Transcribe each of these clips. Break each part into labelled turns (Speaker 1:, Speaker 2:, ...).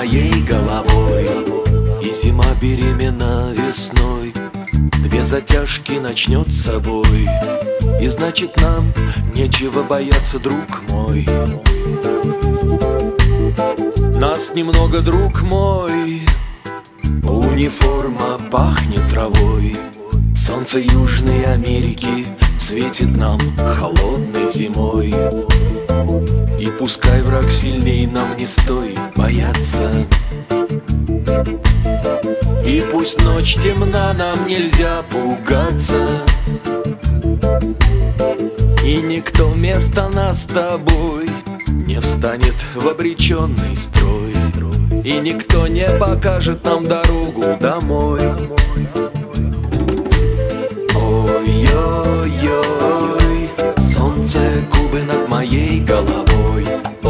Speaker 1: моей головой. И зима беременна весной, две затяжки начнет с собой. И значит нам нечего бояться, друг мой. Нас немного, друг мой. Униформа пахнет травой. Солнце Южной Америки светит нам холодной зимой. И пускай враг сильней, нам не стоит бояться. И пусть ночь темна, нам нельзя пугаться. И никто вместо нас с тобой не встанет в обреченный строй. И никто не покажет нам дорогу домой. Ой-ой-ой, солнце Кубы над моей головой.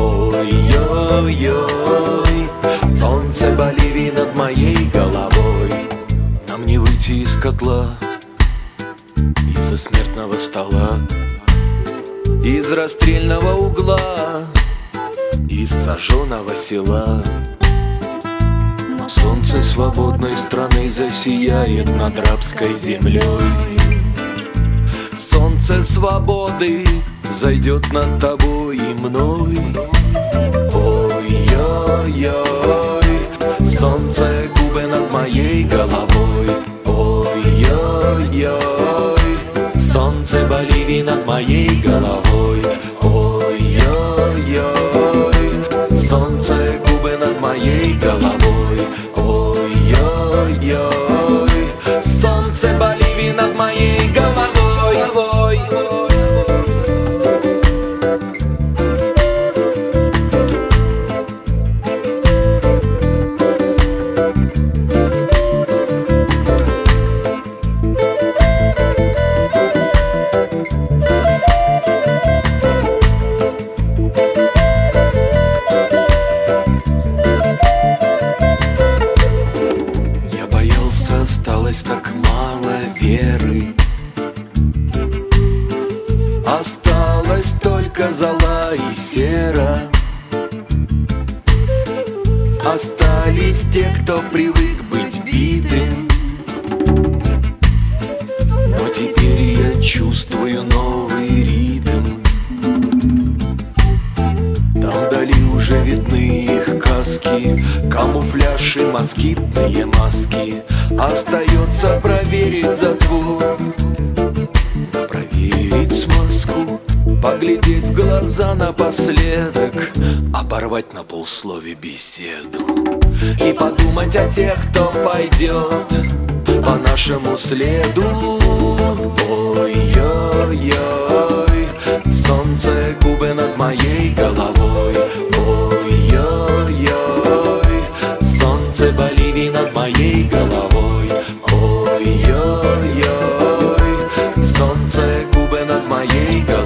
Speaker 1: Ой-ой-ой, солнце Боливии над моей головой. Нам не выйти из котла, из-за смертного стола, из расстрельного угла, из сожженного села. Но солнце свободной страны засияет над рабской землей. Солнце свободы зайдет над тобой и мной. Ой-ой-ой, солнце Кубы над моей головой. Ой-ой-ой, солнце Боливии над моей головой. Ой-ой-ой, солнце Кубы над моей головой. Ой-ой-ой, солнце Боливии над моей головой. Осталось так мало веры, осталось только зола и сера. Остались те, кто привык быть битым. Но теперь я чувствую новый ритм. Там вдали уже видны их каски, камуфляж и москитные маски. Остается проверить затвор, проверить смазку, поглядеть в глаза напоследок, оборвать на полуслове беседу и подумать о тех, кто пойдет по нашему следу. Ой-ой-ой, солнце Кубы над моей головой. Ой-ой-ой, солнце Боливии над моей головой. Ой-ой-ой, солнце Кубы над моей головой.